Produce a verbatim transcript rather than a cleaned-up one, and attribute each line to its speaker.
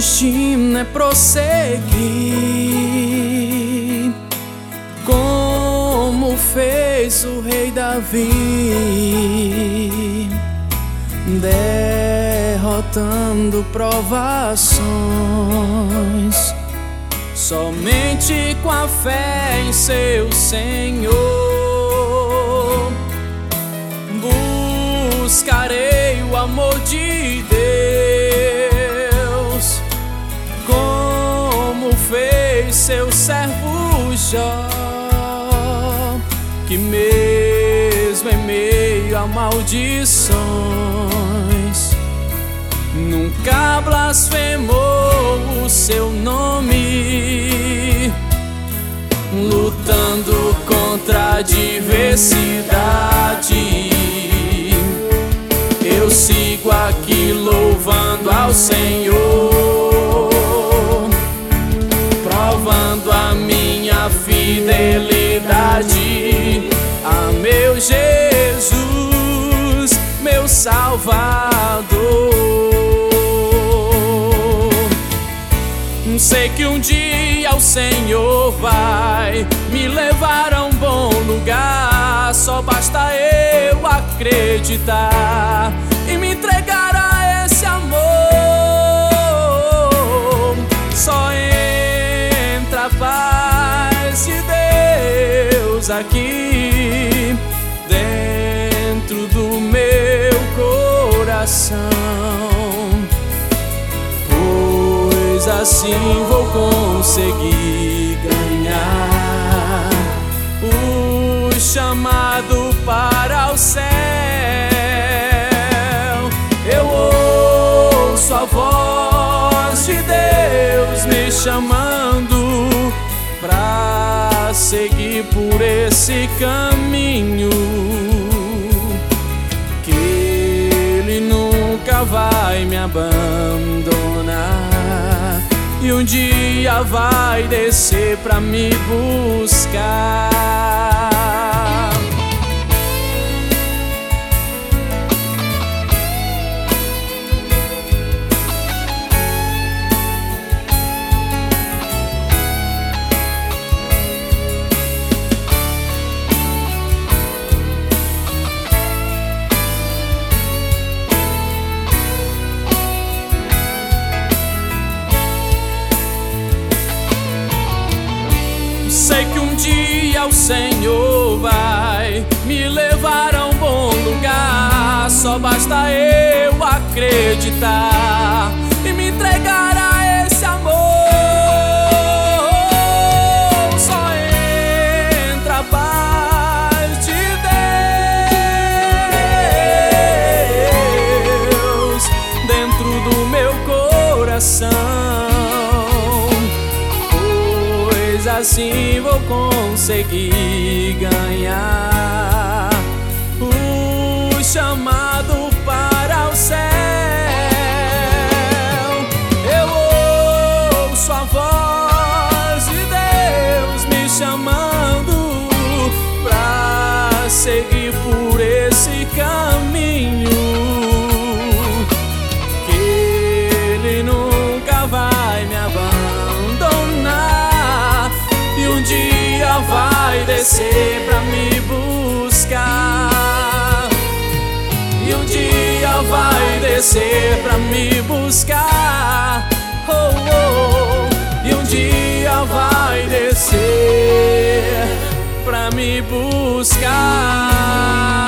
Speaker 1: destino é prosseguir, como fez o rei Davi, derrotando provações. Somente com a fé em seu Senhor buscarei o amor de Deus, como fez seu servo Jó, que mesmo em meio a maldições nunca blasfemou o seu nome, lutando contra a adversidade. Eu sigo aqui louvando ao Senhor, provando a minha fidelidade a meu Jesus, meu Salvador. Sei que um dia o Senhor vai me levar a um bom lugar, só basta eu acreditar e me entregar a esse amor. Só entra a paz de Deus aqui dentro do meu coração, pois assim vou conseguir ganhar o chamado para o céu. Eu ouço a voz de Deus me chamando pra seguir por esse caminho, que Ele nunca vai me abandonar e um dia vai descer pra me buscar. Sei que um dia o Senhor vai me levar a um bom lugar, só basta eu acreditar e me entregar a esse amor. Só entra a paz de Deus dentro do meu coração, assim vou conseguir ganhar o chamado para o céu. Eu ouço a voz de Deus me chamando pra seguir por esse caminho, que Ele nunca vai me abandonar e um dia vai descer pra me buscar, e um dia vai descer pra me buscar, oh, oh, e um dia vai descer pra me buscar.